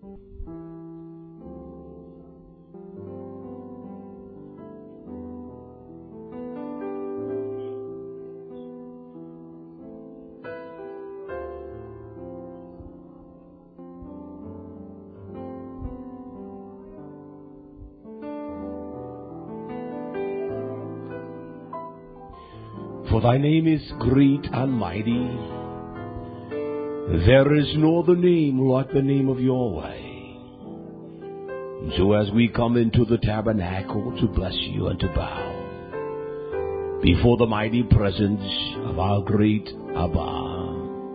For thy name is great and mighty. There is no other name like the name of Yahweh. So as we come into the tabernacle to bless you and to bow before the mighty presence of our great Abba,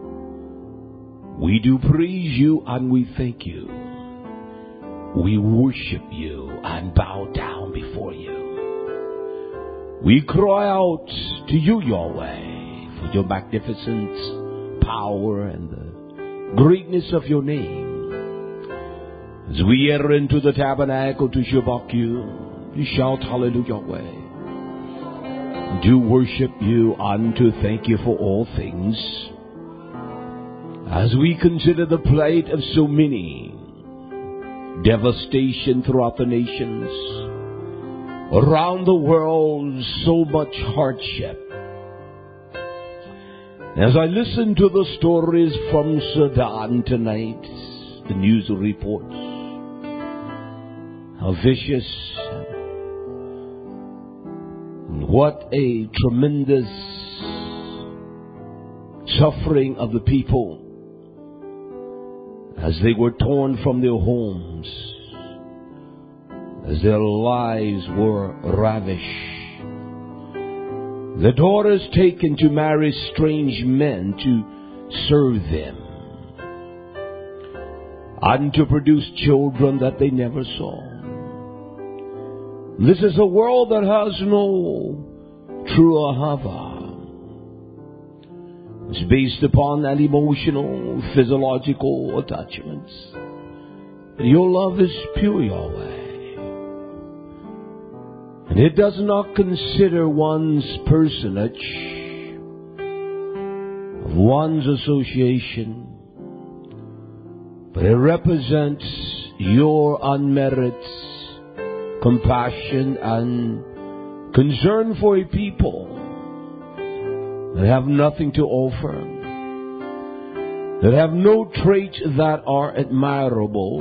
we do praise you and we thank you. We worship you and bow down before you. We cry out to you, Yahweh, for your magnificent power and the greatness of your name. As we enter into the tabernacle to shabak you, to shout hallelujah, Yahweh, to worship you and to thank you for all things. As we consider the plight of so many, devastation throughout the nations, around the world, so much hardship. As I listen to the stories from Sudan tonight, the news reports, how vicious, what a tremendous suffering of the people as they were torn from their homes, as their lives were ravished. The daughters taken to marry strange men to serve them and to produce children that they never saw. This is a world that has no true ahava. It's based upon an emotional, physiological attachments. Your love is pure, Yahweh. And it does not consider one's personage, one's association, but it represents your unmerited compassion and concern for a people that have nothing to offer, that have no traits that are admirable,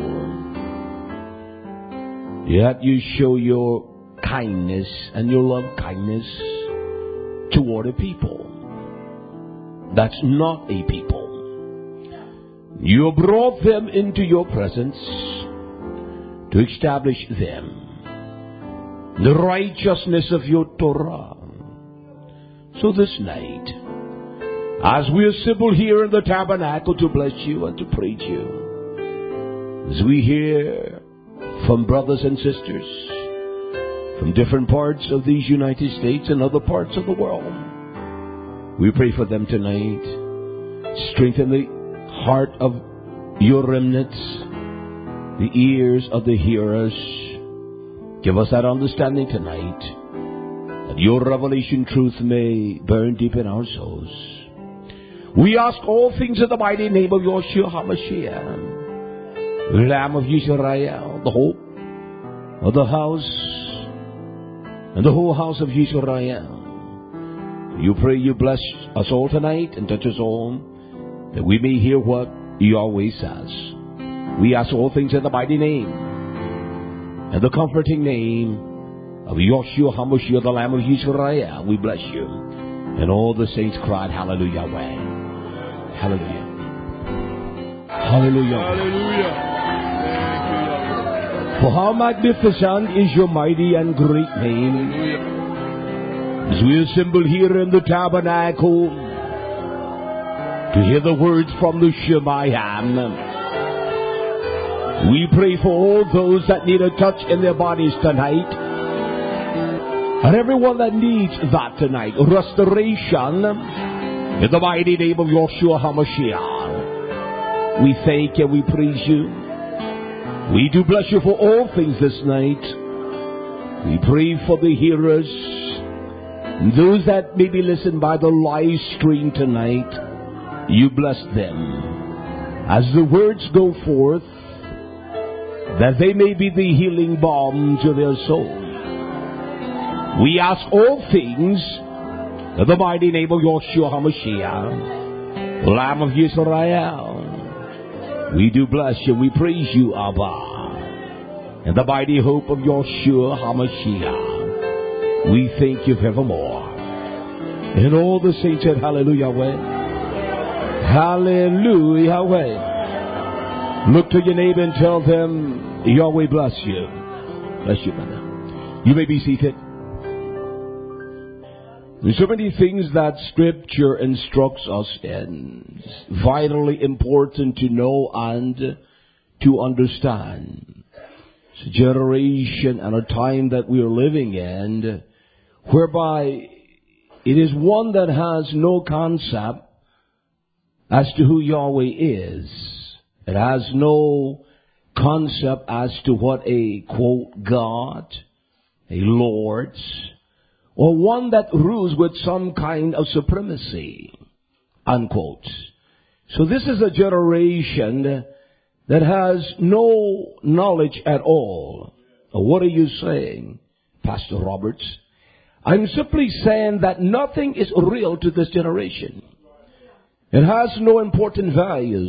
yet you show your kindness and your love kindness toward a people that's not a people. You brought them into your presence to establish them the righteousness of your Torah. So this night, as we assemble here in the tabernacle to bless you and to praise you, as we hear from brothers and sisters from different parts of these United States and other parts of the world, we pray for them tonight. Strengthen the heart of your remnants, the ears of the hearers. Give us that understanding tonight, that your revelation truth may burn deep in our souls. We ask all things in the mighty name of Yeshua HaMashiach, Lamb of Yisrael, the hope of the house and the whole house of Yisrael. You pray you bless us all tonight and touch us all, that we may hear what Yahweh says. We ask all things in the mighty name and the comforting name of Yeshua HaMashiach, the Lamb of Yisrael. We bless you. And all the saints cried, hallelujah, Yahweh. Hallelujah. Hallelujah. Hallelujah. For how magnificent is your mighty and great name. As we assemble here in the tabernacle to hear the words from the Shemayim, we pray for all those that need a touch in their bodies tonight, and everyone that needs that tonight, restoration in the mighty name of Yeshua HaMashiach. We thank you, we praise you. We do bless you for all things this night. We pray for the hearers, those that maybe listen by the live stream tonight. You bless them as the words go forth. that they may be the healing balm to their soul. We ask all things in the mighty name of Yeshua HaMashiach, Lamb of Israel. We do bless you. We praise you, Abba. In the mighty hope of Yeshua HaMashiach, we thank you forevermore. And all the saints said, Hallelujah, Yahweh. Hallelujah, Yahweh. Look to your neighbor and tell them, Yahweh bless you. Bless you, brother. You may be seated. There's so many things that Scripture instructs us in. It's vitally important to know and to understand. It's a generation and a time that we are living in whereby it is one that has no concept as to who Yahweh is. It has no concept as to what a, quote, God, a Lord, or one that rules with some kind of supremacy, unquote. So this is a generation that has no knowledge at all. What are you saying, Pastor Roberts? I'm simply saying that nothing is real to this generation. It has no important values.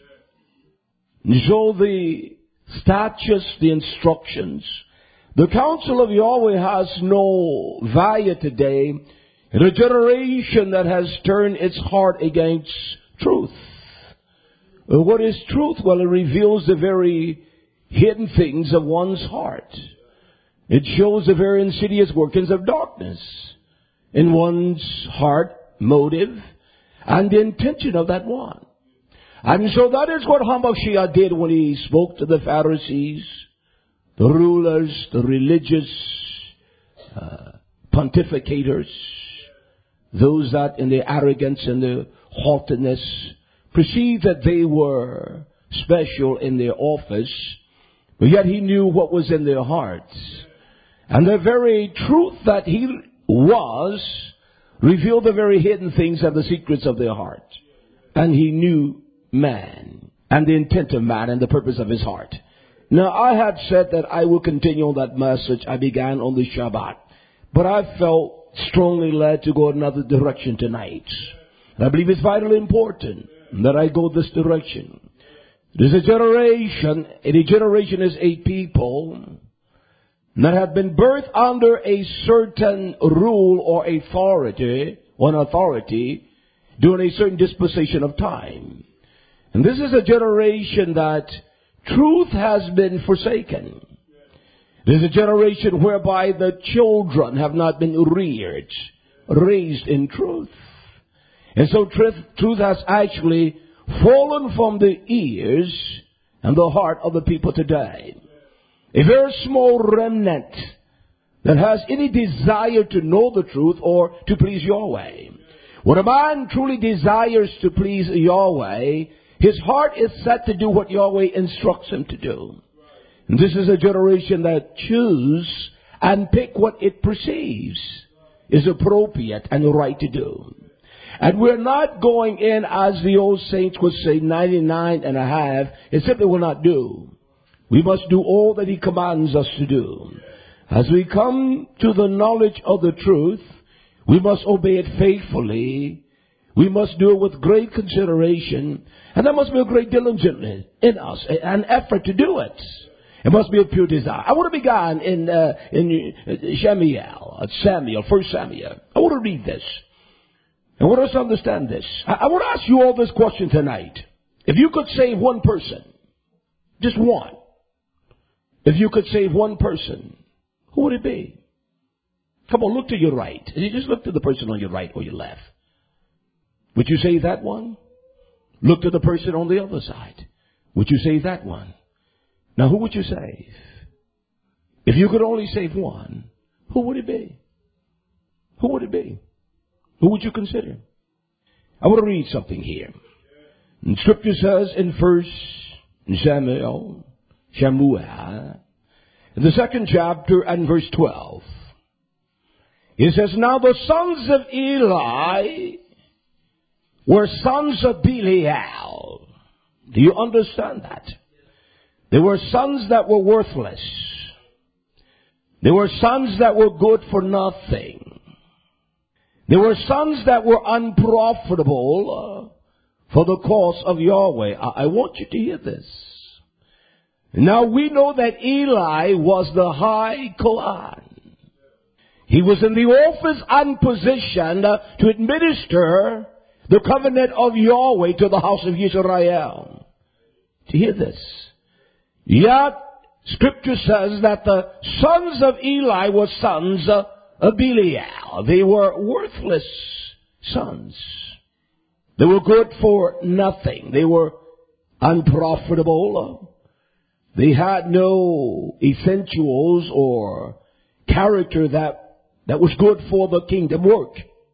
So the statutes, the instructions, the counsel of Yahweh has no value today in a generation that has turned its heart against truth. What is truth? Well, it reveals the very hidden things of one's heart. It shows the very insidious workings of darkness in one's heart, motive, and the intention of that one. And so that is what HaMashiach did when he spoke to the Pharisees, the rulers, the religious pontificators, those that in their arrogance and their haughtiness perceived that they were special in their office, but yet he knew what was in their hearts. And the very truth that he was revealed the very hidden things and the secrets of their heart. And he knew man and the intent of man and the purpose of his heart. Now, I had said that I will continue on that message I began on the Shabbat, but I felt strongly led to go another direction tonight. And I believe it's vitally important that I go this direction. There's a generation, and a generation is a people that have been birthed under a certain rule or authority, during a certain dispensation of time. And this is a generation that truth has been forsaken. There's a generation whereby the children have not been raised in truth. And so truth has actually fallen from the ears and the heart of the people today. A very small remnant that has any desire to know the truth or to please Yahweh. When a man truly desires to please Yahweh, his heart is set to do what Yahweh instructs him to do. And this is a generation that choose and pick what it perceives is appropriate and right to do. And we're not going in, as the old saints would say, 99.5. It simply will not do. We must do all that he commands us to do. As we come to the knowledge of the truth, we must obey it faithfully. We must do it with great consideration. And there must be a great diligence in us, an effort to do it. It must be a pure desire. I want to begin in Samuel, 1 Samuel. I want to read this. I want us to understand this. I want to ask you all this question tonight. If you could save one person, just one. If you could save one person, who would it be? Come on, look to your right. You just look to the person on your right or your left. Would you save that one? Look to the person on the other side. Would you save that one? Now, who would you save? If you could only save one, who would it be? Who would it be? Who would you consider? I want to read something here. And Scripture says in 1 Samuel, in the 2nd chapter and verse 12, it says, Now the sons of Eli were sons of Belial. Do you understand that? There were sons that were worthless. There were sons that were good for nothing. There were sons that were unprofitable for the cause of Yahweh. I want you to hear this. Now we know that Eli was the high Kohen. He was in the office and position to administer the covenant of Yahweh to the house of Israel. To hear this. Yet, Scripture says that the sons of Eli were sons of Belial. They were worthless sons. They were good for nothing. They were unprofitable. They had no essentials or character that was good for the kingdom work.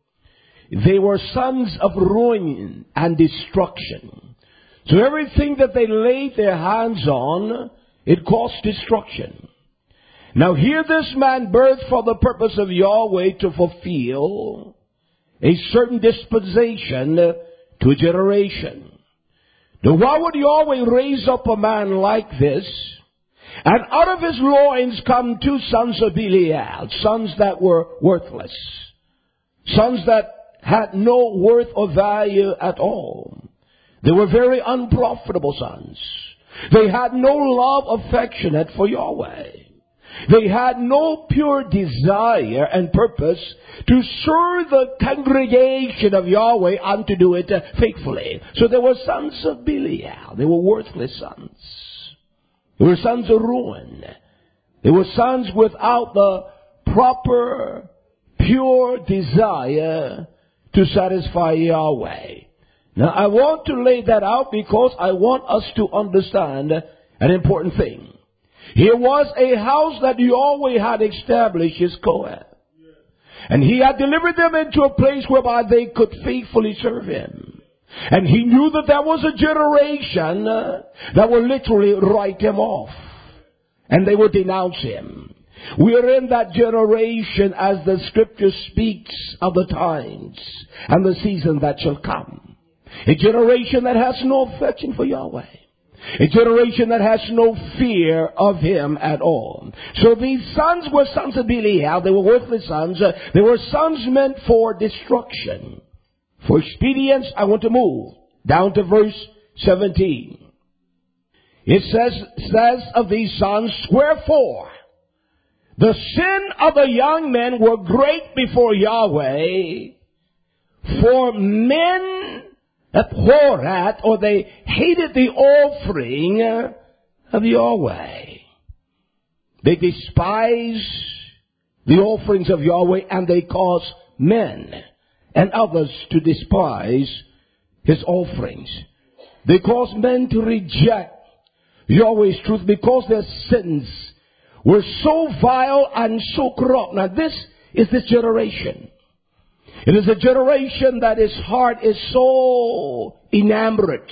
They were sons of ruin and destruction. So everything that they laid their hands on, it caused destruction. Now here this man birthed for the purpose of Yahweh to fulfill a certain dispensation to a generation. Now why would Yahweh raise up a man like this? And out of his loins come two sons of Belial, sons that were worthless, sons that had no worth or value at all. They were very unprofitable sons. They had no love affectionate for Yahweh. They had no pure desire and purpose to serve the congregation of Yahweh and to do it faithfully. So they were sons of Belial. They were worthless sons. They were sons of ruin. They were sons without the proper, pure desire to satisfy Yahweh. Now I want to lay that out because I want us to understand an important thing. Here was a house that Yahweh had established his Kohen. And he had delivered them into a place whereby they could faithfully serve him. And he knew that there was a generation that would literally write him off. And they would denounce him. We are in that generation as the Scripture speaks of the times and the season that shall come. A generation that has no affection for Yahweh. A generation that has no fear of him at all. So these sons were sons of Belial. They were worthless sons. They were sons meant for destruction. For expedience, I want to move down to verse 17. It says of these sons, wherefore the sin of the young men were great before Yahweh, for men abhorred, or they hated the offering of Yahweh. They despise the offerings of Yahweh, and they cause men and others to despise his offerings. They cause men to reject Yahweh's truth because their sins were so vile and so corrupt. Now this is this generation. It is a generation that its heart is so enamored,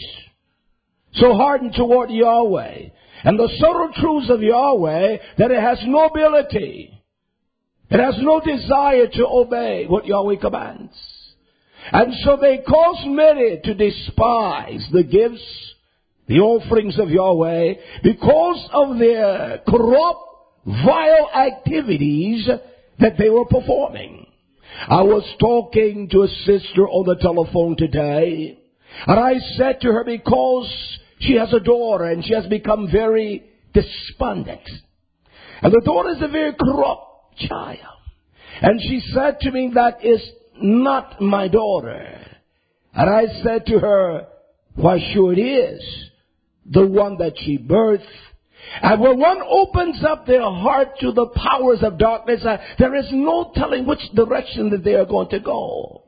so hardened toward Yahweh, and the subtle truths of Yahweh, that it has no ability. It has no desire to obey what Yahweh commands. And so they cause many to despise the gifts, the offerings of Yahweh, because of their corrupt, vile activities that they were performing. I was talking to a sister on the telephone today, and I said to her, because she has a daughter and she has become very despondent. And the daughter is a very corrupt child. And she said to me, that is not my daughter. And I said to her, why sure it is the one that she birthed. And when one opens up their heart to the powers of darkness, there is no telling which direction that they are going to go.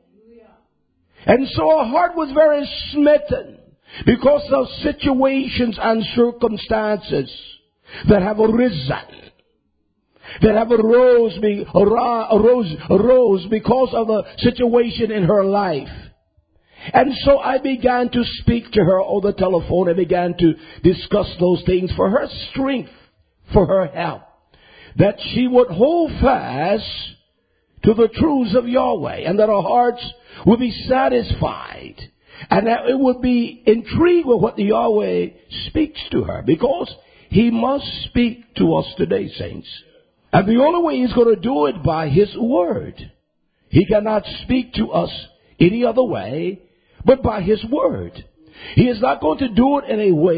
And so her heart was very smitten because of situations and circumstances that have arisen, that have arose because of a situation in her life. And so I began to speak to her on the telephone. I began to discuss those things for her strength, for her help, that she would hold fast to the truths of Yahweh, and that her hearts would be satisfied, and that it would be intrigued with what Yahweh speaks to her, because He must speak to us today, saints. And the only way He's going to do it by His Word. He cannot speak to us any other way but by His Word. He is not going to do it in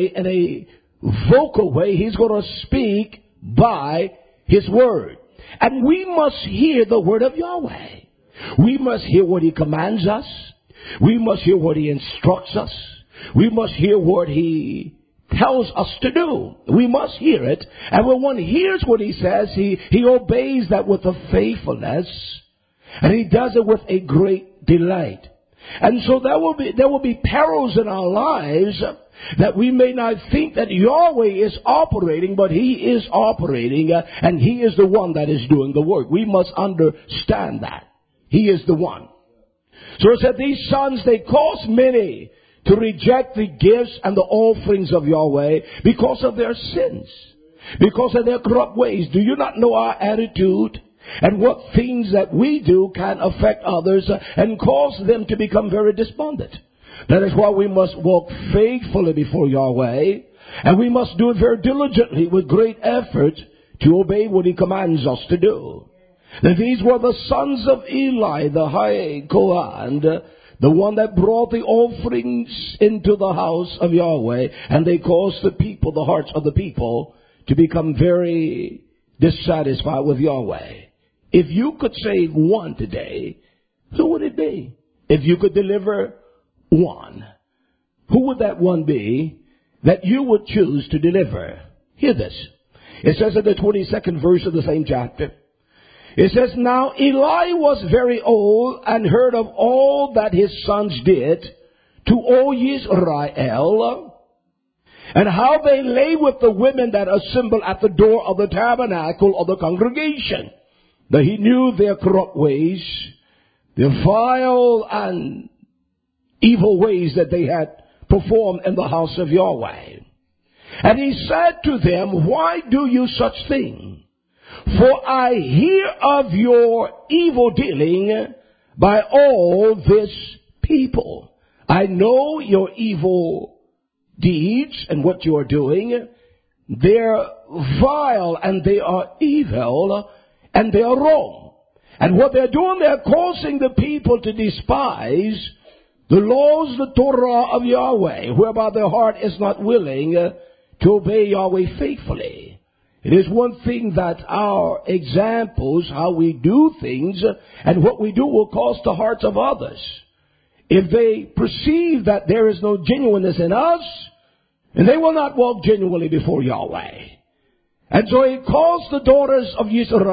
a vocal way. He's going to speak by His Word. And we must hear the Word of Yahweh. We must hear what He commands us. We must hear what He instructs us. We must hear what He tells us to do. We must hear it. And when one hears what He says, he obeys that with a faithfulness. And he does it with a great delight. And so there will be perils in our lives that we may not think that Yahweh is operating, but He is operating, and He is the one that is doing the work. We must understand that. He is the one. So it said these sons, they caused many to reject the gifts and the offerings of Yahweh because of their sins, because of their corrupt ways. Do you not know our attitude and what things that we do can affect others and cause them to become very despondent? That is why we must walk faithfully before Yahweh, and we must do it very diligently with great effort to obey what He commands us to do. Now, these were the sons of Eli, the high Kohen, the one that brought the offerings into the house of Yahweh, and they caused the hearts of the people, to become very dissatisfied with Yahweh. If you could save one today, who would it be? If you could deliver one, who would that one be that you would choose to deliver? Hear this. It says in the 22nd verse of the same chapter, it says, now Eli was very old and heard of all that his sons did to all Israel, and how they lay with the women that assembled at the door of the tabernacle of the congregation. That he knew their corrupt ways, their vile and evil ways that they had performed in the house of Yahweh. And he said to them, why do you such thing? For I hear of your evil dealing by all this people. I know your evil deeds and what you are doing. They're vile and they are evil and they are wrong. And what they're doing, they're causing the people to despise the laws, the Torah of Yahweh, whereby their heart is not willing to obey Yahweh faithfully. It is one thing that our examples, how we do things, and what we do will cause the hearts of others. If they perceive that there is no genuineness in us, and they will not walk genuinely before Yahweh. And so He caused the daughters of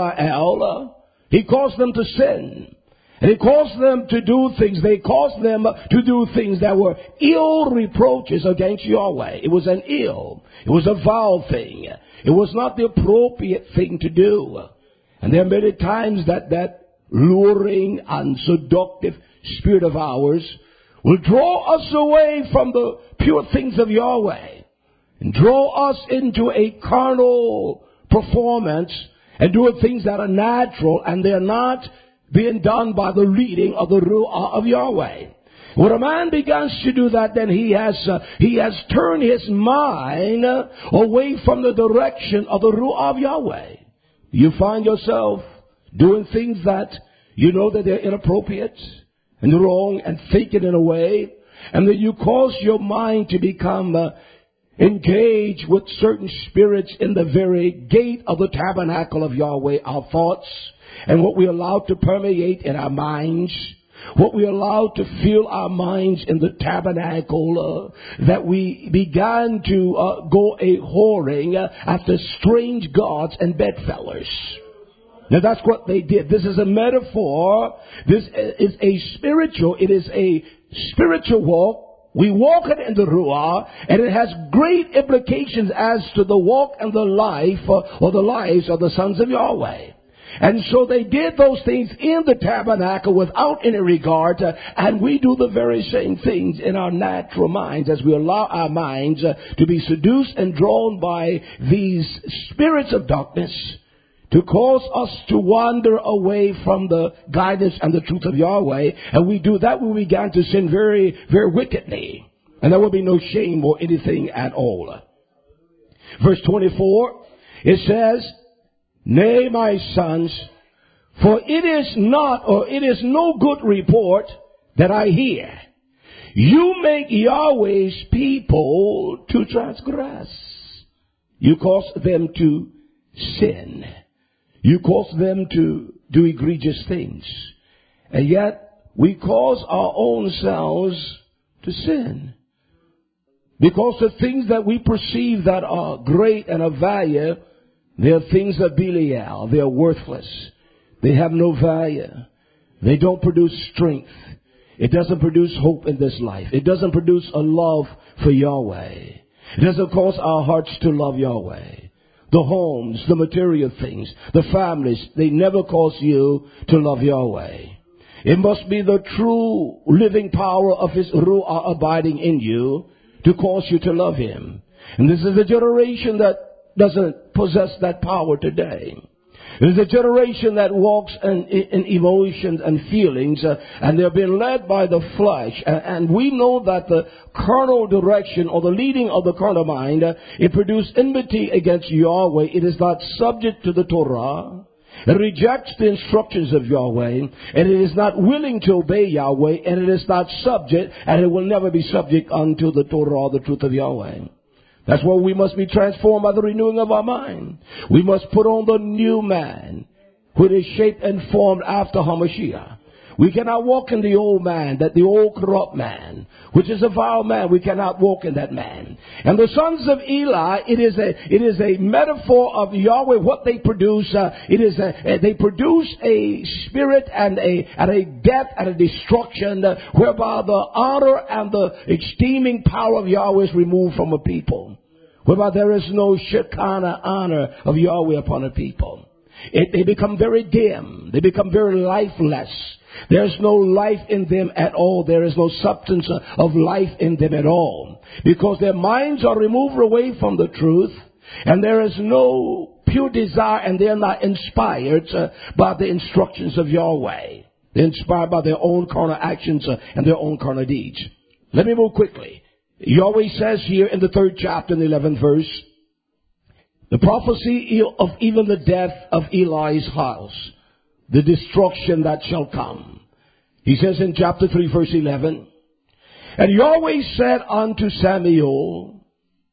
Israel, He caused them to sin. And He caused them to do things. They caused them to do things that were ill reproaches against Yahweh. It was an ill. It was a vile thing. It was not the appropriate thing to do. And there are many times that luring and seductive spirit of ours will draw us away from the pure things of Yahweh and draw us into a carnal performance and doing things that are natural, and they're not being done by the leading of the Ruah of Yahweh. When a man begins to do that, then he has turned his mind away from the direction of the Ruah of Yahweh. You find yourself doing things that you know that they're inappropriate and wrong, and thinking in a way, and that you cause your mind to become engaged with certain spirits in the very gate of the tabernacle of Yahweh, our thoughts, and what we allow to permeate in our minds, what we allow to fill our minds in the tabernacle, that we began to go a whoring after strange gods and bedfellows. Now that's what they did. This is a metaphor. This is it is a spiritual walk. We walk it in the Ruah, and it has great implications as to the walk and the life or the lives of the sons of Yahweh. And so they did those things in the tabernacle without any regard, and we do the very same things in our natural minds as we allow our minds to be seduced and drawn by these spirits of darkness to cause us to wander away from the guidance and the truth of Yahweh. And we do that when we began to sin very, very wickedly. And there will be no shame or anything at all. Verse 24, it says, Nay, my sons, for it is not, or it is no good report that I hear. You make Yahweh's people to transgress. You cause them to sin. You cause them to do egregious things. And yet, we cause our own selves to sin. Because the things that we perceive that are great and of value, they are things of Belial. They are worthless. They have no value. They don't produce strength. It doesn't produce hope in this life. It doesn't produce a love for Yahweh. It doesn't cause our hearts to love Yahweh. The homes, the material things, the families, they never cause you to love Yahweh. It must be the true living power of His Ruah abiding in you to cause you to love Him. And this is a generation that doesn't possess that power today. It is a generation that walks in emotions and feelings, and they're being led by the flesh. And we know that the carnal direction or the leading of the carnal mind, it produces enmity against Yahweh. It is not subject to the Torah. It rejects the instructions of Yahweh, and it is not willing to obey Yahweh, and it is not subject, and it will never be subject unto the Torah or the truth of Yahweh. That's why we must be transformed by the renewing of our mind. We must put on the new man, which is shaped and formed after HaMashiach. We cannot walk in the old man, that the old corrupt man, which is a vile man. We cannot walk in that man. And the sons of Eli, it is a metaphor of Yahweh. What they produce, they produce a spirit and a death and a destruction, whereby the honor and the esteeming power of Yahweh is removed from a people. Whereby there is no Shekinah honor of Yahweh upon a people. They become very dim. They become very lifeless. There's no life in them at all. There is no substance of life in them at all. Because their minds are removed away from the truth. And there is no pure desire, and they are not inspired by the instructions of Yahweh. They're inspired by their own carnal actions and their own carnal deeds. Let me move quickly. Yahweh says here in the 3rd chapter, in the 11th verse, the prophecy of even the death of Eli's house, the destruction that shall come. He says in chapter 3, verse 11, And Yahweh said unto Samuel,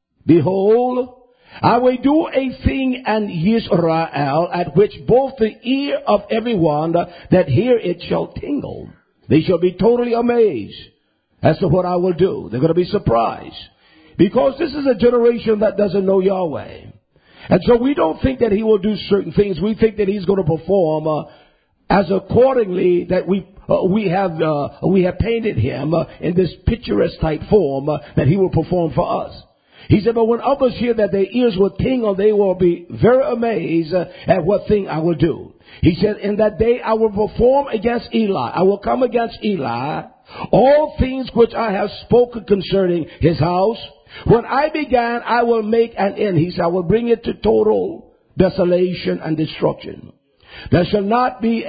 Behold, I will do a thing in Israel, at which both the ear of everyone that hear it shall tingle. They shall be totally amazed as to what I will do. They're going to be surprised. Because this is a generation that doesn't know Yahweh. And so we don't think that He will do certain things. We think that He's going to perform as accordingly that we have painted Him in this picturesque type form that He will perform for us. He said, but when others hear that their ears will tingle, they will be very amazed at what thing I will do. He said, in that day I will perform against Eli. I will come against Eli all things which I have spoken concerning his house. When I began, I will make an end. He said, I will bring it to total desolation and destruction. There shall not be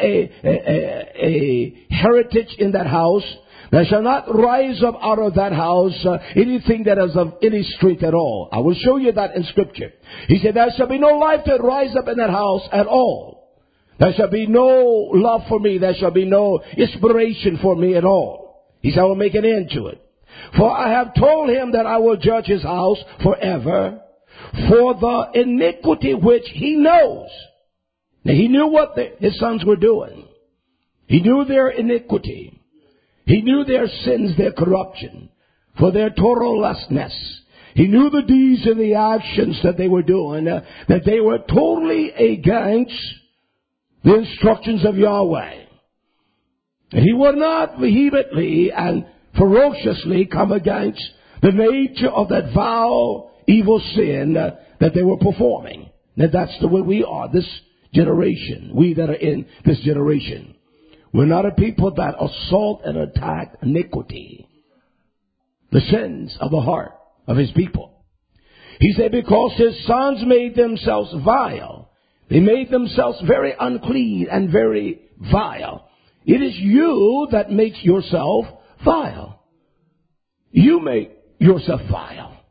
a heritage in that house. There shall not rise up out of that house anything that is of any strength at all. I will show you that in Scripture. He said, there shall be no life that rise up in that house at all. There shall be no love for me. There shall be no inspiration for me at all. He said, I will make an end to it. For I have told him that I will judge his house forever for the iniquity which he knows. Now he knew what his sons were doing. He knew their iniquity. He knew their sins, their corruption, for their Torah-lessness. He knew the deeds and the actions that they were doing, that they were totally against the instructions of Yahweh. And he would not vehemently and ferociously come against the nature of that vile, evil sin that they were performing. Now that's the way we are, this generation, we that are in this generation. We're not a people that assault and attack iniquity, the sins of the heart of His people. He said, because His sons made themselves vile. They made themselves very unclean and very vile. It is you that makes yourself vile. You make yourself vile.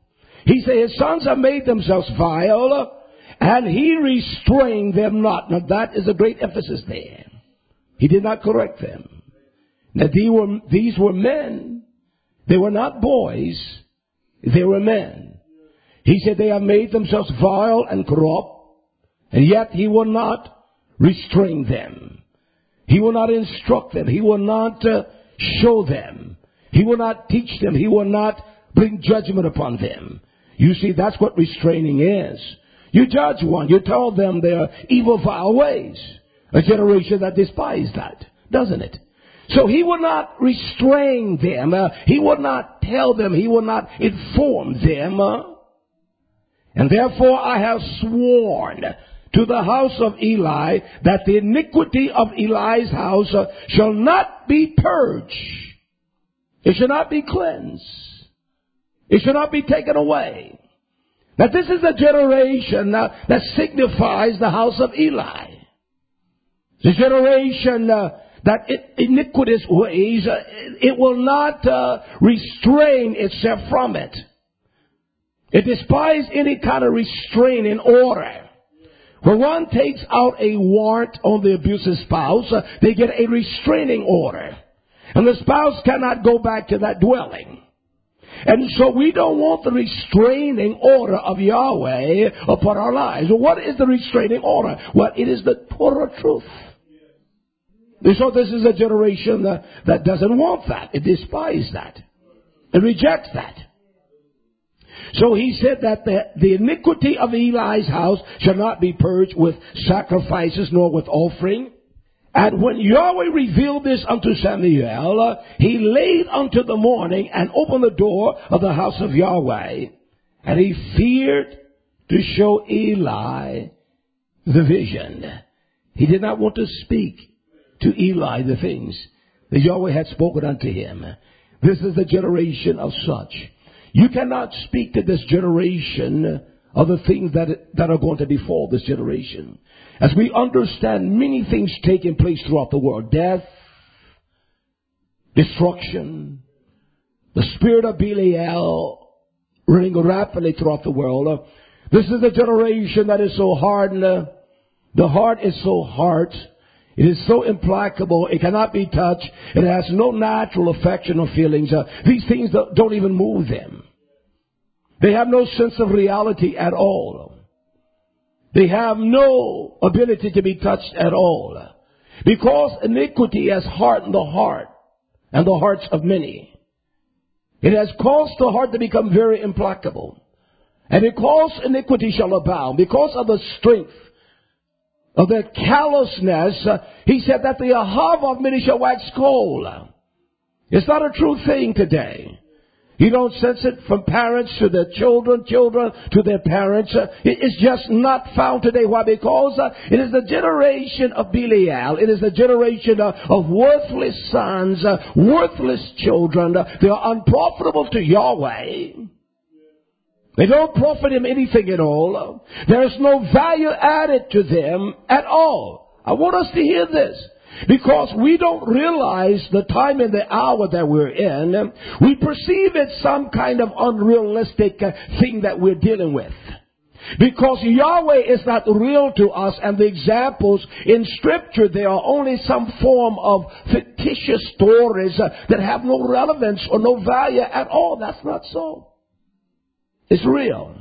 He said his sons have made themselves vile, and he restrained them not. Now that is a great emphasis there. He did not correct them. Now these were men. They were not boys. They were men. He said they have made themselves vile and corrupt, and yet he will not restrain them. He will not instruct them. He will not show them. He will not teach them. He will not bring judgment upon them. You see, that's what restraining is. You judge one. You tell them their evil, vile ways. A generation that despises that, doesn't it? So he will not restrain them. He will not tell them. He will not inform them. And therefore I have sworn to the house of Eli that the iniquity of Eli's house shall not be purged. It shall not be cleansed. It shall not be taken away. Now this is a generation that signifies the house of Eli. The generation that iniquitous ways, it will not restrain itself from it. It despises any kind of restraining order. When one takes out a warrant on the abusive spouse, they get a restraining order. And the spouse cannot go back to that dwelling. And so we don't want the restraining order of Yahweh upon our lives. What is the restraining order? Well, it is the Torah truth. So this is a generation that doesn't want that. It despises that. It rejects that. So he said that the iniquity of Eli's house shall not be purged with sacrifices nor with offering. And when Yahweh revealed this unto Samuel, he laid unto the morning and opened the door of the house of Yahweh. And he feared to show Eli the vision. He did not want to speak to Eli the things that Yahweh had spoken unto him. This is the generation of such. You cannot speak to this generation of the things that are going to befall this generation. As we understand many things taking place throughout the world. Death, destruction, the spirit of Belial running rapidly throughout the world. This is a generation that is so hardened. The heart is so hard. It is so implacable. It cannot be touched. It has no natural affection or feelings. These things don't even move them. They have no sense of reality at all. They have no ability to be touched at all. Because iniquity has hardened the heart and the hearts of many. It has caused the heart to become very implacable. And because iniquity shall abound, because of the strength of their callousness, he said that the ahava of many shall wax cold. It's not a true thing today. You don't sense it from parents to their children, children to their parents. It's just not found today. Why? Because it is the generation of Belial. It is the generation of worthless sons, worthless children. They are unprofitable to Yahweh. They don't profit him anything at all. There is no value added to them at all. I want us to hear this. Because we don't realize the time and the hour that we're in. We perceive it some kind of unrealistic thing that we're dealing with. Because Yahweh is not real to us, and the examples in Scripture, they are only some form of fictitious stories that have no relevance or no value at all. That's not so. It's real.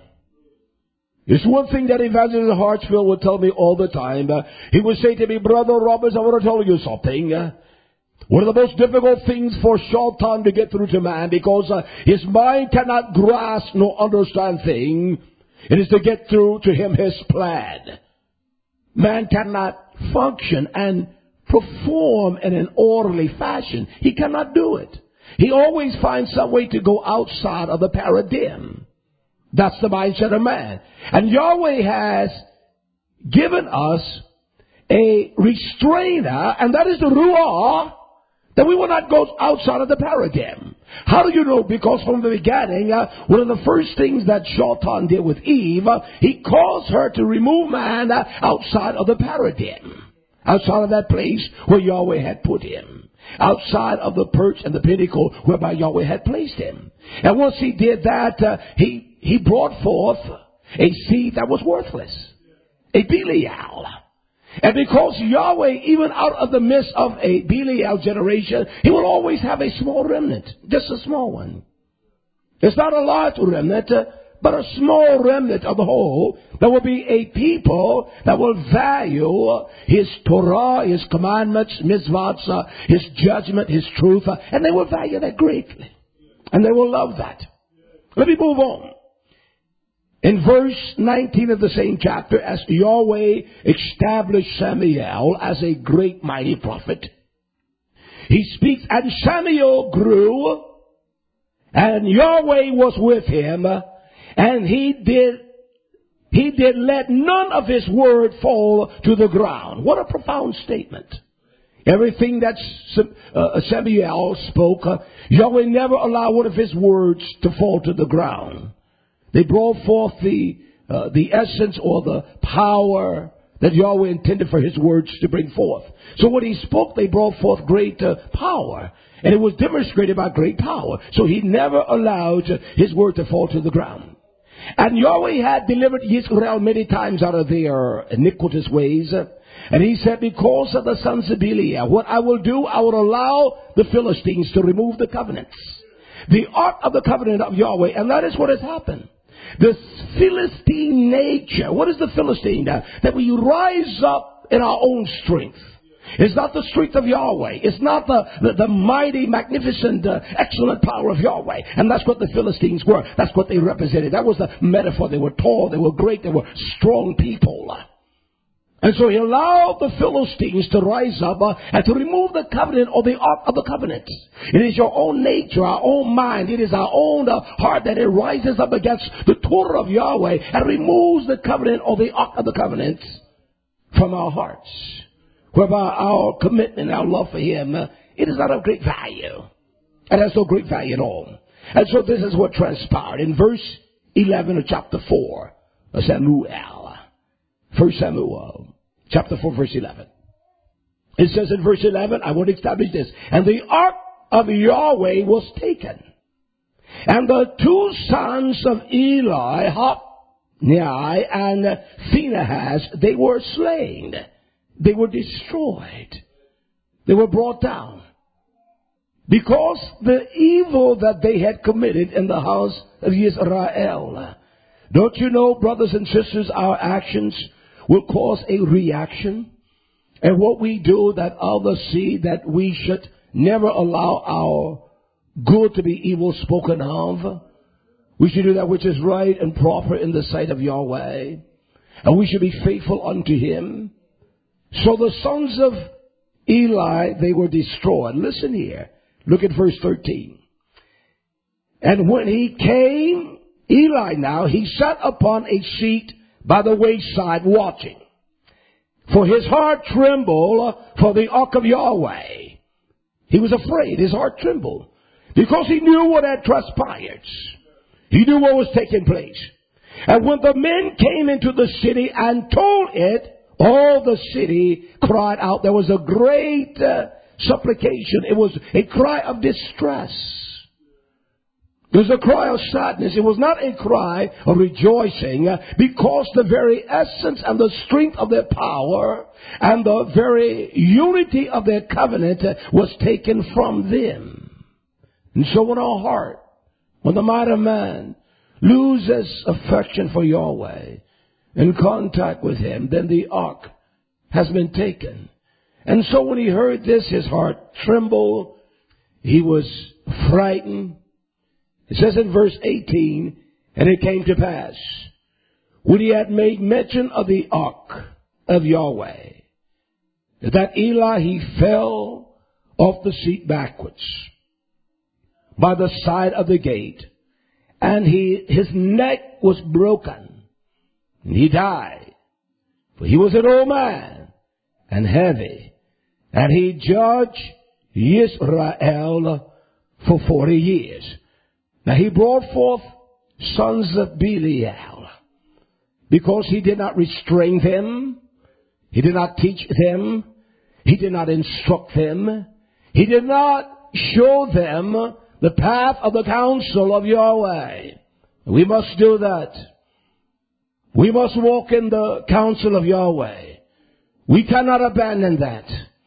It's one thing that Evangelist Hartsfield would tell me all the time. He would say to me, Brother Roberts, I want to tell you something. One of the most difficult things for Shaitan to get through to man, because his mind cannot grasp nor understand things, it is to get through to him his plan. Man cannot function and perform in an orderly fashion. He cannot do it. He always finds some way to go outside of the paradigm. That's the mindset of man. And Yahweh has given us a restrainer, and that is the Ruah, that we will not go outside of the paradigm. How do you know? Because from the beginning, one of the first things that Shaitan did with Eve, he caused her to remove man outside of the paradigm. Outside of that place where Yahweh had put him. Outside of the perch and the pinnacle whereby Yahweh had placed him. And once he did that, he he brought forth a seed that was worthless, a Belial. And because Yahweh, even out of the midst of a Belial generation, he will always have a small remnant, just a small one. It's not a large remnant, but a small remnant of the whole. There will be a people that will value his Torah, his commandments, mitzvahs, his judgment, his truth, and they will value that greatly. And they will love that. Let me move on. In verse 19 of the same chapter, as Yahweh established Samuel as a great mighty prophet, he speaks, and Samuel grew, and Yahweh was with him, and he did let none of his word fall to the ground. What a profound statement. Everything that Samuel spoke, Yahweh never allowed one of his words to fall to the ground. They brought forth the essence or the power that Yahweh intended for his words to bring forth. So when he spoke, they brought forth great power. And it was demonstrated by great power. So he never allowed his word to fall to the ground. And Yahweh had delivered Israel many times out of their iniquitous ways. And he said, because of the sons of Belial, what I will do, I will allow the Philistines to remove the covenants. The ark of the covenant of Yahweh. And that is what has happened. The Philistine nature. What is the Philistine? That we rise up in our own strength. It's not the strength of Yahweh. It's not the mighty, magnificent, excellent power of Yahweh. And that's what the Philistines were. That's what they represented. That was the metaphor. They were tall. They were great. They were strong people. And so he allowed the Philistines to rise up and to remove the covenant or the ark of the covenant. It is your own nature, our own mind. It is our own heart that it rises up against the Torah of Yahweh and removes the covenant or the ark of the covenant from our hearts. Whereby our commitment, our love for him, it is not of great value. It has no great value at all. And so this is what transpired in verse 11 of chapter 4 of Samuel. 1 Samuel, chapter 4, verse 11. It says in verse 11, I want to establish this. And the ark of Yahweh was taken. And the two sons of Eli, Hophni and Phinehas, they were slain. They were destroyed. They were brought down. Because the evil that they had committed in the house of Israel. Don't you know, brothers and sisters, our actions will cause a reaction. And what we do, that others see, that we should never allow our good to be evil spoken of. We should do that which is right and proper in the sight of Yahweh. And we should be faithful unto him. So the sons of Eli, they were destroyed. Listen here. Look at verse 13. And when he came, Eli now, he sat upon a seat by the wayside watching. For his heart trembled for the ark of Yahweh. He was afraid. His heart trembled. Because he knew what had transpired. He knew what was taking place. And when the men came into the city and told it, all the city cried out. There was a great supplication. It was a cry of distress. It was a cry of sadness. It was not a cry of rejoicing, because the very essence and the strength of their power and the very unity of their covenant was taken from them. And so when our heart, when the mind of man loses affection for Yahweh, in contact with him, then the ark has been taken. And so when he heard this, his heart trembled. He was frightened. It says in verse 18, and it came to pass, when he had made mention of the ark of Yahweh, that Eli, he fell off the seat backwards by the side of the gate, and his neck was broken, and he died. For he was an old man and heavy, and he judged Israel for 40 years. Now he brought forth sons of Belial, because he did not restrain them, he did not teach them, he did not instruct them, he did not show them the path of the counsel of Yahweh. We must do that. We must walk in the counsel of Yahweh. We cannot abandon that.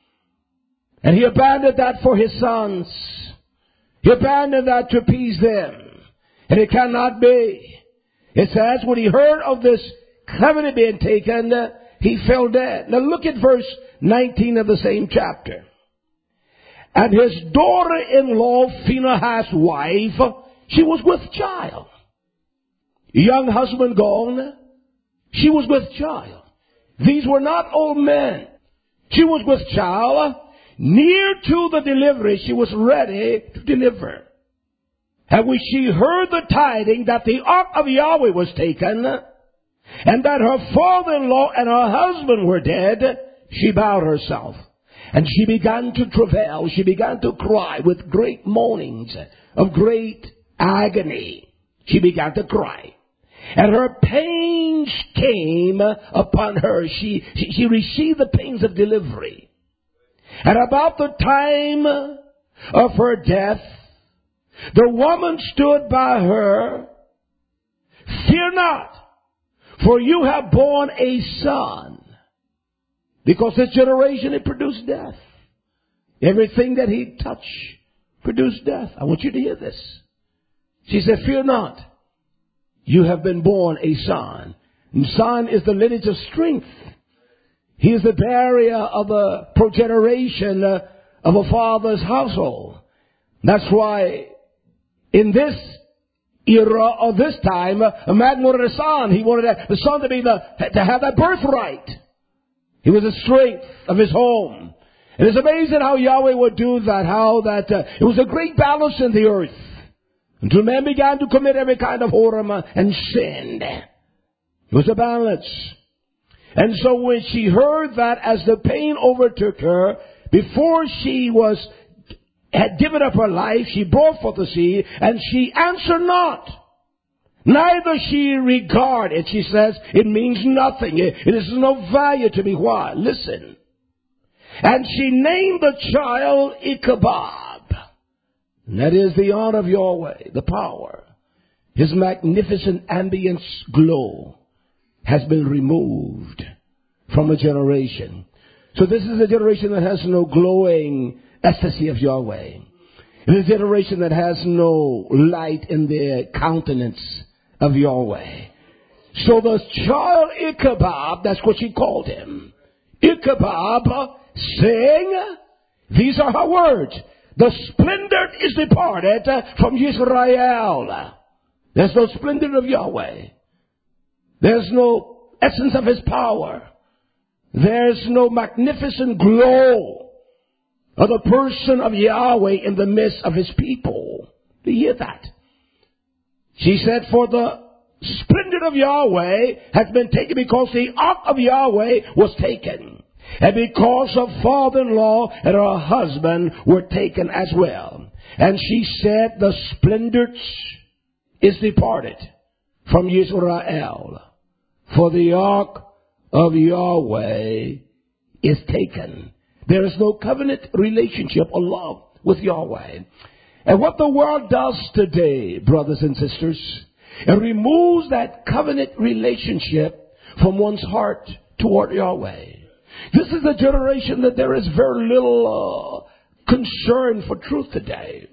And he abandoned that for his sons. He abandoned that to appease them. And it cannot be. It says when he heard of this covenant being taken, he fell dead. Now look at verse 19 of the same chapter. And his daughter-in-law, Phinehas' wife, she was with child. Young husband gone, she was with child. These were not old men. She was with child. Near to the delivery, she was ready to deliver. And when she heard the tidings that the ark of Yahweh was taken, and that her father-in-law and her husband were dead, she bowed herself. And she began to travail. She began to cry with great moanings of great agony. She began to cry. And her pains came upon her. She received the pains of delivery. And about the time of her death, the woman stood by her. Fear not, for you have borne a son. Because this generation, it produced death. Everything that he touched produced death. I want you to hear this. She said, fear not. You have been born a son. And son is the lineage of strength. He is the barrier of a progeneration of a father's household. That's why in this era or this time, a man wanted a son. He wanted the son to have that birthright. He was the strength of his home. And it's amazing how Yahweh would do that, how that it was a great balance in the earth. Until man began to commit every kind of whoredom and sin. It was a balance. And so when she heard that, as the pain overtook her, before she had given up her life, she brought forth the seed, and she answered not. Neither she regarded. She says, it means nothing. It is no value to me. Why? Listen. And she named the child Ichabod. And that is the honor of Yahweh, the power. His magnificent ambience glow has been removed from a generation. So this is a generation that has no glowing ecstasy of Yahweh. It is a generation that has no light in their countenance of Yahweh. So the child Ichabod, that's what she called him. Ichabod, saying, these are her words, the splendor is departed from Israel. There's no splendor of Yahweh. There's no essence of his power. There's no magnificent glow of the person of Yahweh in the midst of his people. Do you hear that? She said, for the splendor of Yahweh has been taken because the ark of Yahweh was taken. And because her father-in-law and her husband were taken as well. And she said, the splendor is departed from Israel. For the ark of Yahweh is taken. There is no covenant relationship or love with Yahweh. And what the world does today, brothers and sisters, it removes that covenant relationship from one's heart toward Yahweh. This is a generation that there is very little concern for truth today.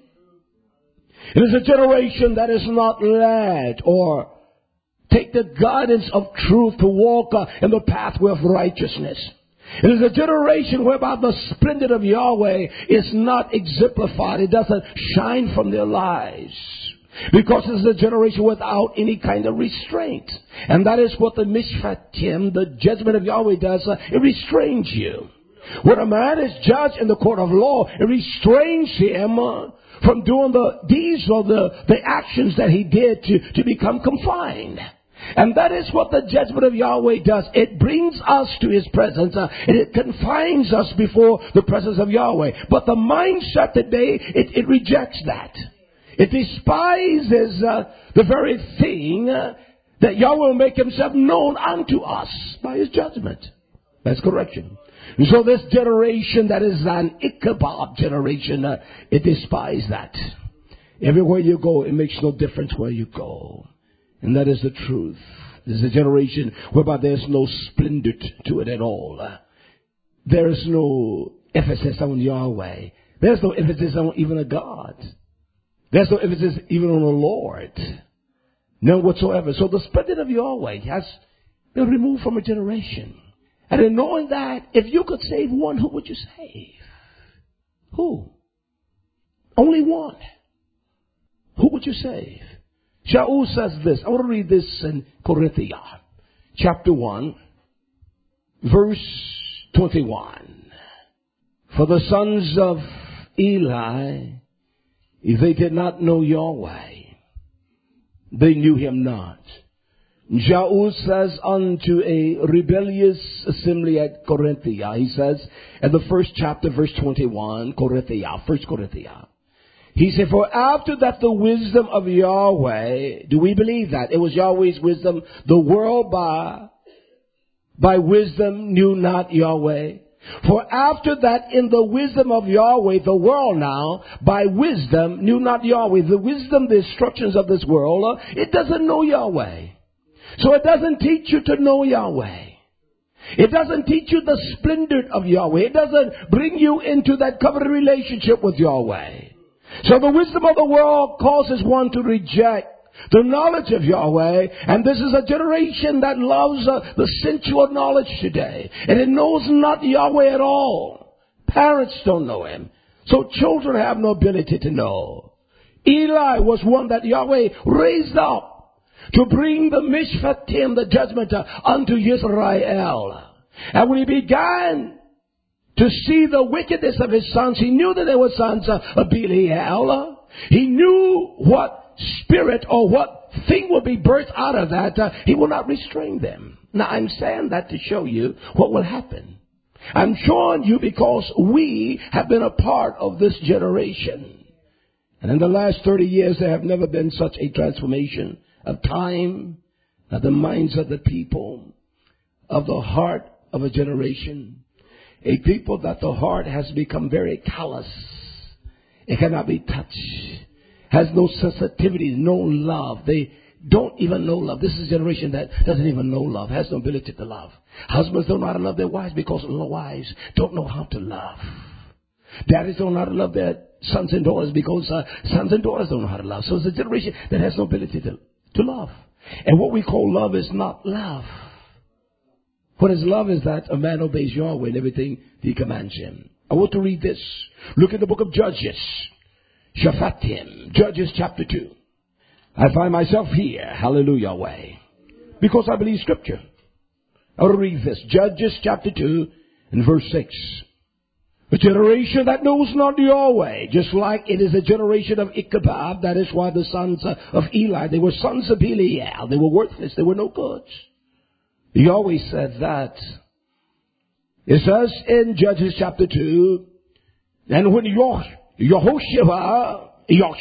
It is a generation that is not led or take the guidance of truth to walk in the pathway of righteousness. It is a generation whereby the splendor of Yahweh is not exemplified. It doesn't shine from their lives. Because it is a generation without any kind of restraint. And that is what the Mishpatim, the judgment of Yahweh, does. It restrains you. When a man is judged in the court of law, it restrains him from doing the deeds or the actions that he did to become confined. And that is what the judgment of Yahweh does. It brings us to his presence and it confines us before the presence of Yahweh. But the mindset today, it rejects that. It despises the very thing that Yahweh will make himself known unto us by his judgment. That's correction. And so this generation that is an Ichabod generation, it despises that. Everywhere you go, it makes no difference where you go. And that is the truth. This is a generation whereby there's no splendor to it at all. There is no emphasis on Yahweh. There's no emphasis on even a God. There's no emphasis even on the Lord. None whatsoever. So the splendor of Yahweh has been removed from a generation. And in knowing that, if you could save one, who would you save? Who? Only one. Who would you save? Shaul says this. I want to read this in Corinthians, chapter 1, verse 21. For the sons of Eli, if they did not know Yahweh, they knew him not. Shaul says unto a rebellious assembly at Corinthia, he says, in the first chapter, verse 21, First Corinthians. He said, for after that the wisdom of Yahweh, do we believe that? It was Yahweh's wisdom. The world by wisdom knew not Yahweh. For after that in the wisdom of Yahweh, the world now by wisdom knew not Yahweh. The wisdom, the instructions of this world, it doesn't know Yahweh. So it doesn't teach you to know Yahweh. It doesn't teach you the splendor of Yahweh. It doesn't bring you into that covenant relationship with Yahweh. So the wisdom of the world causes one to reject the knowledge of Yahweh. And this is a generation that loves the sensual knowledge today. And it knows not Yahweh at all. Parents don't know him. So children have no ability to know. Eli was one that Yahweh raised up to bring the mishpatim, the judgment unto Israel. And when he began to see the wickedness of his sons, he knew that they were sons of Belial. He knew what spirit or what thing will be birthed out of that. He will not restrain them. Now I'm saying that to show you what will happen. I'm showing you because we have been a part of this generation. And in the last 30 years there have never been such a transformation of time, of the minds of the people, of the heart of a generation. A people that the heart has become very callous. It cannot be touched. Has no sensitivity, no love. They don't even know love. This is a generation that doesn't even know love, has no ability to love. Husbands don't know how to love their wives because wives don't know how to love. Daddies don't know how to love their sons and daughters because sons and daughters don't know how to love. So it's a generation that has no ability to love. And what we call love is not love. What is love is that a man obeys Yahweh in everything he commands him. I want to read this. Look at the book of Judges. Shaphatim. Judges chapter 2. I find myself here. Hallelujah way. Because I believe scripture. I want to read this. Judges chapter 2 and verse 6. A generation that knows not Yahweh. Just like it is a generation of Ichabod. That is why the sons of Eli, they were sons of Belial. They were worthless. They were no good. Yahweh said that. It says in Judges chapter 2, and when Yahushua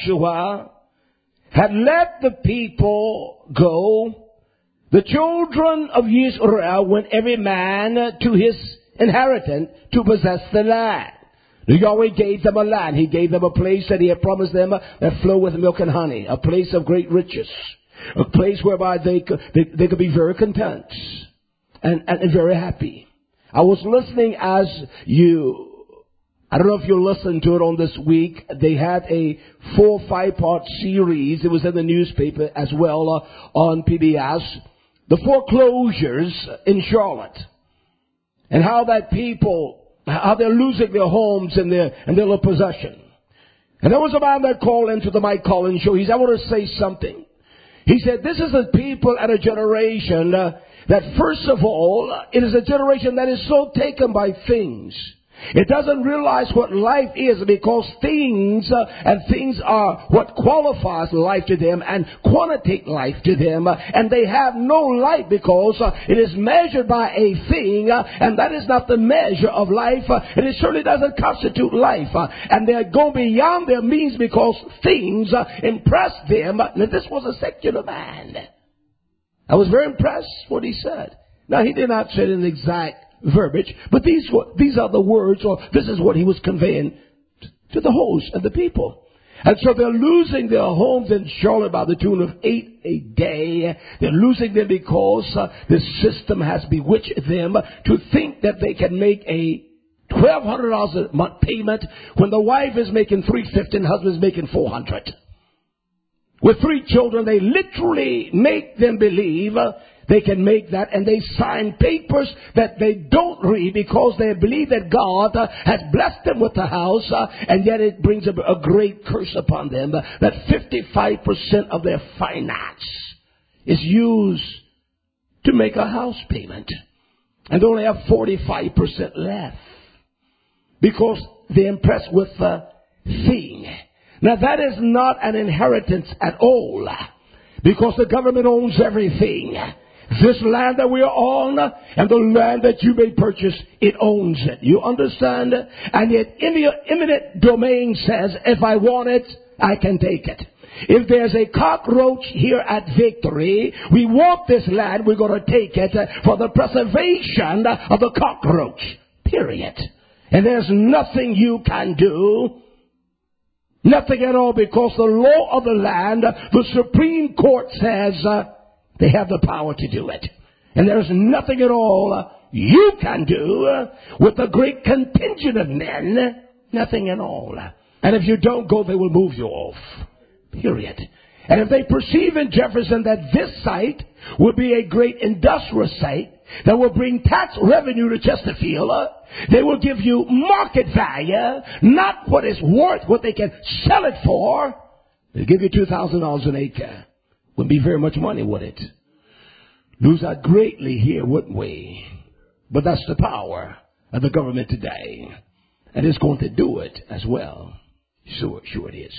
had let the people go, the children of Israel went every man to his inheritance to possess the land. Yahweh gave them a land. He gave them a place that he had promised them that flowed with milk and honey, a place of great riches. A place whereby they could be very content and very happy. I was listening I don't know if you listened to it on this week. They had a 4 or 5 part series. It was in the newspaper as well on PBS. The foreclosures in Charlotte. And how that people, how they're losing their homes and their little possession. And there was a man that called into the Mike Collins show. He said, I want to say something. He said, this is a people and a generation that first of all, it is a generation that is so taken by things. It doesn't realize what life is because things are what qualifies life to them and quantitate life to them. And they have no life because it is measured by a thing and that is not the measure of life. And it certainly doesn't constitute life. And they go beyond their means because things impress them. Now, this was a secular man. I was very impressed what he said. Now, he did not say it in exact verbiage, but these are the words, or this is what he was conveying to the host and the people. And so they're losing their homes in Charlotte by the tune of 8 a day. They're losing them because the system has bewitched them to think that they can make a $1,200 a month payment when the wife is making $350 and husband is making $400. With 3 children, they literally make them believe they can make that, and they sign papers that they don't read because they believe that God has blessed them with the house, and yet it brings a great curse upon them, that 55% of their finance is used to make a house payment, and they only have 45% left because they're impressed with the thing. Now that is not an inheritance at all, because the government owns everything. This land that we are on and the land that you may purchase, it owns it. You understand? And yet eminent domain says, if I want it, I can take it. If there's a cockroach here at Victory, we want this land, we're going to take it for the preservation of the cockroach. Period. And there's nothing you can do. Nothing at all, because the law of the land, the Supreme Court says they have the power to do it. And there's nothing at all you can do with a great contingent of men. Nothing at all. And if you don't go, they will move you off. Period. And if they perceive in Jefferson that this site will be a great industrial site that will bring tax revenue to Chesterfield, they will give you market value, not what it's worth, what they can sell it for. They'll give you $2,000 an acre. Wouldn't be very much money, would it? Lose out greatly here, wouldn't we? But that's the power of the government today. And it's going to do it as well. Sure it is.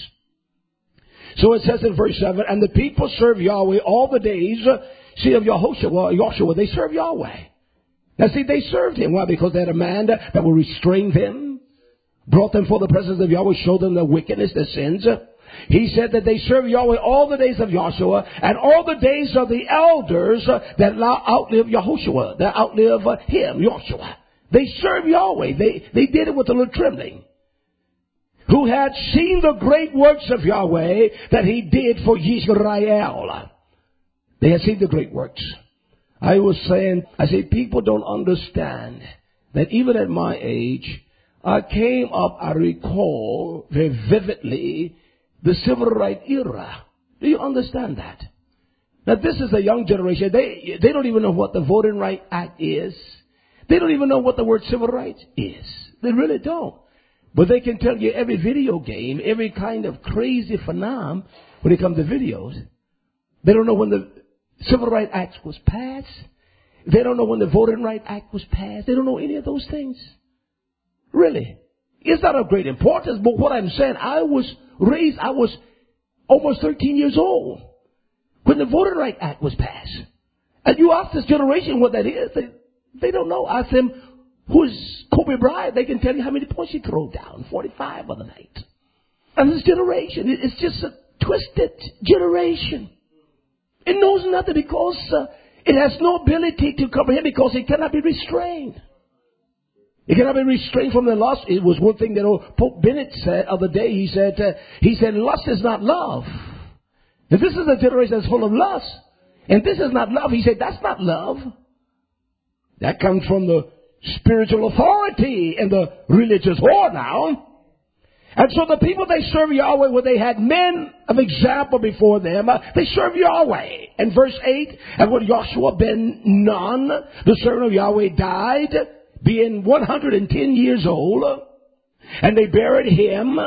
So it says in verse 7, and the people serve Yahweh all the days, of Joshua, they serve Yahweh. Now see, they served him. Why? Because they had a man that will restrain them, brought them for the presence of Yahweh, showed them their wickedness, their sins. He said that they serve Yahweh all the days of Joshua and all the days of the elders that outlive Yahushua, that outlive him, Joshua. They serve Yahweh. They did it with a little trembling. Who had seen the great works of Yahweh that he did for Yisrael. They had seen the great works. I say people don't understand that even at my age, I came up, I recall very vividly the civil rights era. Do you understand that? Now this is a young generation. They don't even know what the Voting Rights Act is. They don't even know what the word civil rights is. They really don't. But they can tell you every video game, every kind of crazy phenomenon when it comes to videos. They don't know when the Civil Rights Act was passed. They don't know when the Voting Rights Act was passed. They don't know any of those things. Really. It's not of great importance, but what I'm saying, I was almost 13 years old when the Voting Rights Act was passed. And you ask this generation what that is, they don't know. Ask them, who is Kobe Bryant? They can tell you how many points he threw down, 45 on the night. And this generation, it's just a twisted generation. It knows nothing because it has no ability to comprehend, because it cannot be restrained. It cannot be restrained from the lust. It was one thing that old Pope Benedict said the other day. He said, lust is not love. If this is a generation that's full of lust, and this is not love, he said, that's not love. That comes from the spiritual authority and the religious whore now. And so the people, they serve Yahweh where they had men of example before them. They serve Yahweh. And verse 8, and when Joshua ben Nun, the servant of Yahweh, died, being 110 years old, and they buried him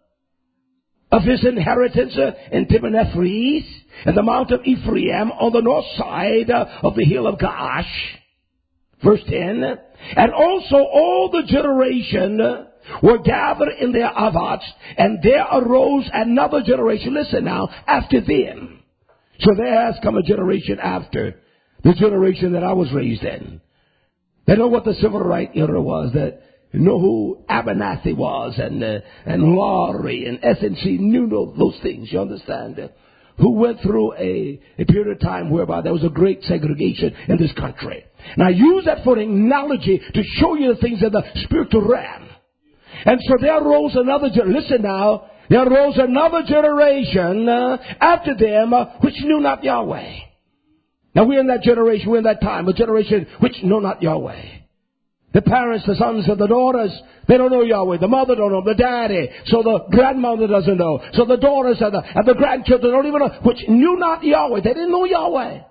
of his inheritance in Timnath-Heres, and the mount of Ephraim on the north side of the hill of Gaash. Verse 10, and also all the generation were gathered in their avats, and there arose another generation, listen now, after them. So there has come a generation after the generation that I was raised in. They know what the civil rights era was, that know who Abernathy was, and Laurie and SNC knew those things, you understand? Who went through a period of time whereby there was a great segregation in this country. And I use that for an analogy to show you the things in the spiritual realm. And so there arose another generation. Listen now, there arose another generation after them which knew not Yahweh. Now we're in that generation, we're in that time, a generation which know not Yahweh. The parents, the sons and the daughters, they don't know Yahweh. The mother don't know, the daddy. So the grandmother doesn't know. So the daughters and the grandchildren don't even know, which knew not Yahweh. They didn't know Yahweh.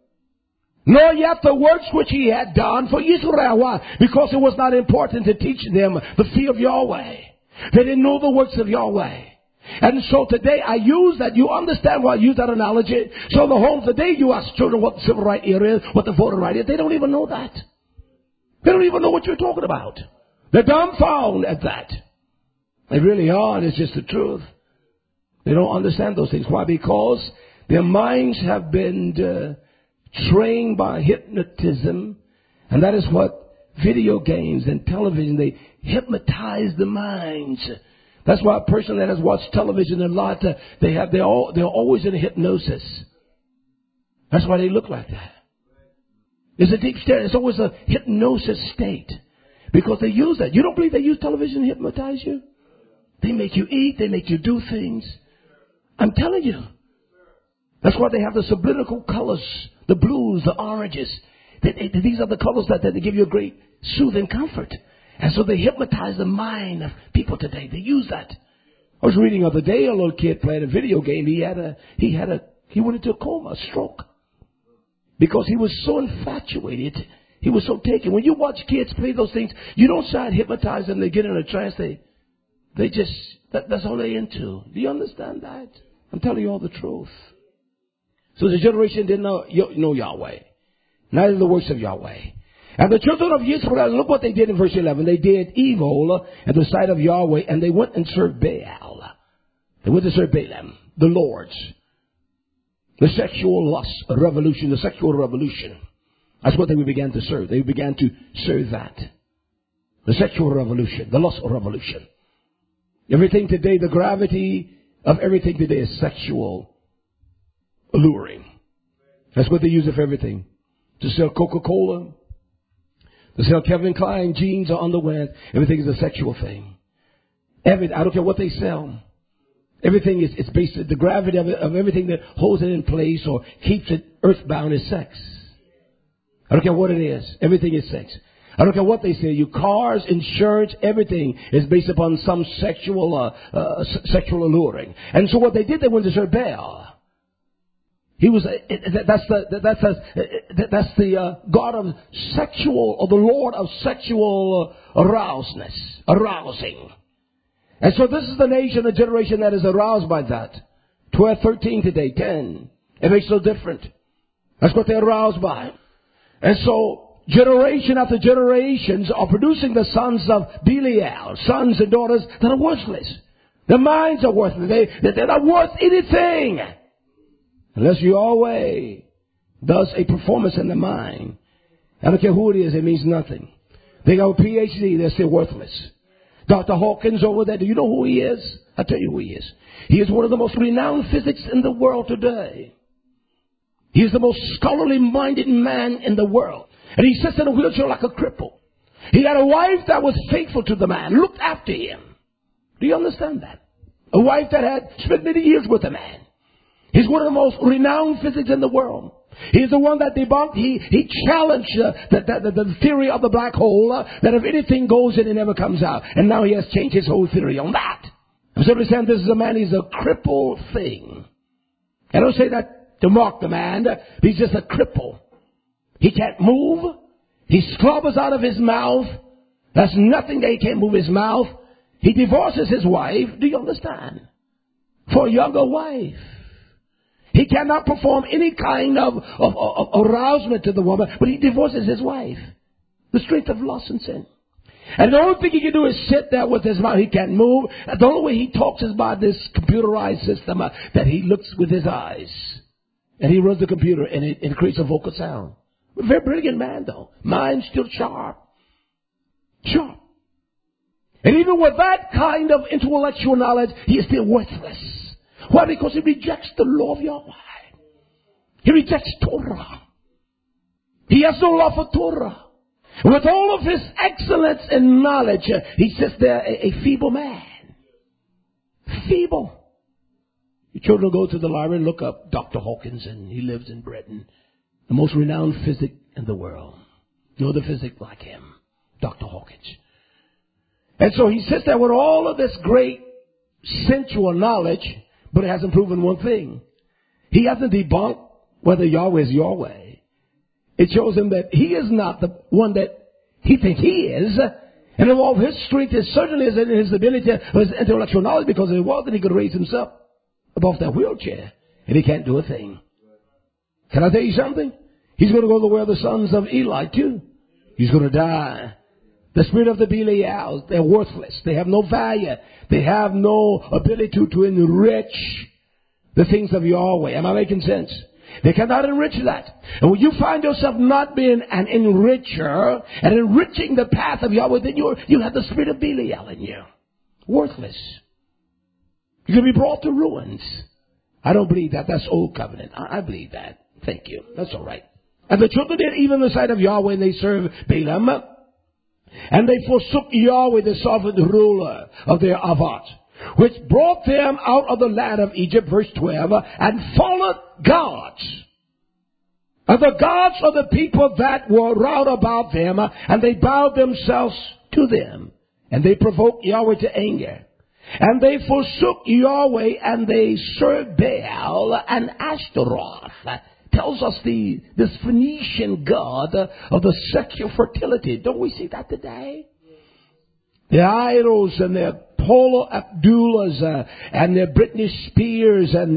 Nor yet the works which he had done for Israel. Why? Because it was not important to teach them the fear of Yahweh. They didn't know the works of Yahweh. And so today I use that. You understand why I use that analogy? So the homes today, you ask children what the civil right era is, what the voter right is. They don't even know that. They don't even know what you're talking about. They're dumbfounded at that. They really are, and it's just the truth. They don't understand those things. Why? Because their minds have been trained by hypnotism, and that is what video games and television, they hypnotize the minds. That's why a person that has watched television a lot, they're always in a hypnosis. That's why they look like that. It's a deep state. It's always a hypnosis state. Because they use that. You don't believe they use television to hypnotize you? They make you eat. They make you do things. I'm telling you. That's why they have the subliminal colors, the blues, the oranges. These are the colors that give you a great soothing comfort. And so they hypnotize the mind of people today. They use that. I was reading the other day, a little kid playing a video game. He went into a coma, a stroke. Because he was so infatuated. He was so taken. When you watch kids play those things, you don't try to hypnotize them. They get in a trance. They just, that's all they're into. Do you understand that? I'm telling you all the truth. So the generation didn't know Yahweh. Neither the works of Yahweh. And the children of Israel, look what they did in verse 11. They did evil at the sight of Yahweh, and they went and served Baal. They went to serve Balaam, the lords. The sexual lust revolution, the sexual revolution. That's what they began to serve. They began to serve that. The sexual revolution, the lust revolution. Everything today, the gravity of everything today is sexual alluring. That's what they use it for everything. To sell Coca-Cola, to sell Kevin Klein jeans or underwear, everything is a sexual thing. I don't care what they sell. Everything is based, the gravity of everything that holds it in place or keeps it earthbound is sex. I don't care what it is. Everything is sex. I don't care what they say. Your cars, insurance, everything is based upon some sexual alluring. And so what they did, they went to serve Baal. That's the God of sexual, or the Lord of sexual arousing. And so this is the nation, the generation that is aroused by that. 12, 13 today, 10. It makes no difference. That's what they're aroused by. And so generation after generations are producing the sons of Belial, sons and daughters that are worthless. Their minds are worthless. They're not worth anything. Unless Yahweh does a performance in the mind. I don't care who it is, it means nothing. They got a PhD, they're still worthless. Dr. Hawkins over there, do you know who he is? I'll tell you who he is. He is one of the most renowned physicists in the world today. He is the most scholarly minded man in the world. And he sits in a wheelchair like a cripple. He had a wife that was faithful to the man, looked after him. Do you understand that? A wife that had spent many years with the man. He's one of the most renowned physicists in the world. He's the one that debunked, he challenged the theory of the black hole, that if anything goes in, it never comes out. And now he has changed his whole theory on that. I'm simply saying this is a man, he's a crippled thing. I don't say that to mock the man. He's just a cripple. He can't move. He slobbers out of his mouth. There's nothing that he can't move his mouth. He divorces his wife. Do you understand? For a younger wife. He cannot perform any kind of arousement to the woman, but he divorces his wife. The strength of lust and sin. And the only thing he can do is sit there with his mouth. He can't move. The only way he talks is by this computerized system that he looks with his eyes. And he runs the computer and it creates a vocal sound. A very brilliant man though. Mind still sharp. Sharp. And even with that kind of intellectual knowledge, he is still worthless. Why? Because he rejects the law of Yahweh. He rejects Torah. He has no love for Torah. With all of his excellence and knowledge, he sits there a feeble man. feeble. Your children go to the library and look up Dr. Hawkins, and he lives in Britain. The most renowned physicist in the world. No other physicist like him, Dr. Hawkins. And so he sits there with all of this great sensual knowledge, but it hasn't proven one thing. He hasn't debunked whether Yahweh is Yahweh. It shows him that he is not the one that he thinks he is. And of all his strength, it certainly is in his ability, his intellectual knowledge, because if it wasn't, he could raise himself above that wheelchair. And he can't do a thing. Can I tell you something? He's going to go to where the sons of Eli too. He's going to die. The spirit of the Belial, they're worthless. They have no value. They have no ability to enrich the things of Yahweh. Am I making sense? They cannot enrich that. And when you find yourself not being an enricher and enriching the path of Yahweh, then you have the spirit of Belial in you. Worthless. You can be brought to ruins. I don't believe that. That's old covenant. I believe that. Thank you. That's all right. And the children did even the sight of Yahweh, and they served Balaam. And they forsook Yahweh, the sovereign ruler of their Avat, which brought them out of the land of Egypt, verse 12, and followed gods. And the gods of the people that were round about them, and they bowed themselves to them. And they provoked Yahweh to anger. And they forsook Yahweh, and they served Baal and Ashtaroth. Tells us this Phoenician god of the sexual fertility. Don't we see that today? The idols and their Paula Abdullahs and their Britney Spears and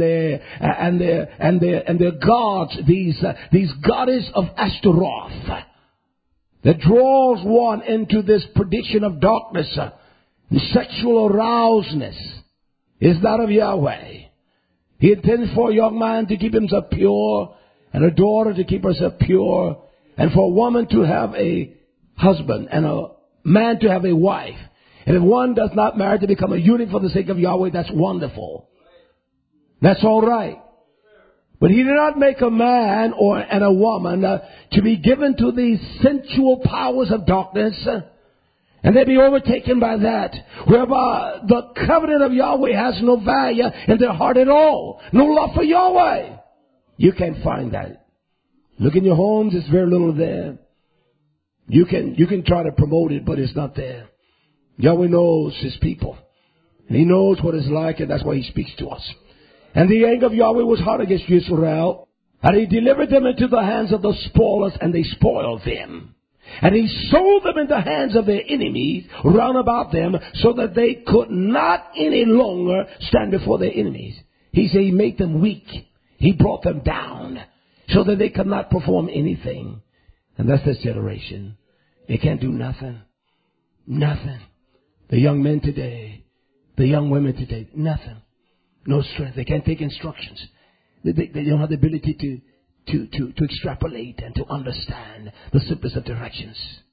their gods, these goddess of Ashtaroth, that draws one into this prediction of darkness. The sexual arouseness is that of Yahweh. He intends for a young man to keep himself pure, and a daughter to keep herself pure, and for a woman to have a husband, and a man to have a wife. And if one does not marry to become a unit for the sake of Yahweh, that's wonderful. That's all right. But he did not make a man and a woman to be given to these sensual powers of darkness, and they be overtaken by that, whereby the covenant of Yahweh has no value in their heart at all. No love for Yahweh. You can't find that. Look in your homes, there's very little there. You can try to promote it, but it's not there. Yahweh knows his people. And he knows what it's like, and that's why he speaks to us. And the anger of Yahweh was hot against Israel, and he delivered them into the hands of the spoilers, and they spoiled them. And he sold them into the hands of their enemies round about them, so that they could not any longer stand before their enemies. He said he made them weak. He brought them down so that they could not perform anything. And that's this generation. They can't do nothing. Nothing. The young men today, the young women today, nothing. No strength. They can't take instructions. They don't have the ability to extrapolate and to understand the simplest of directions.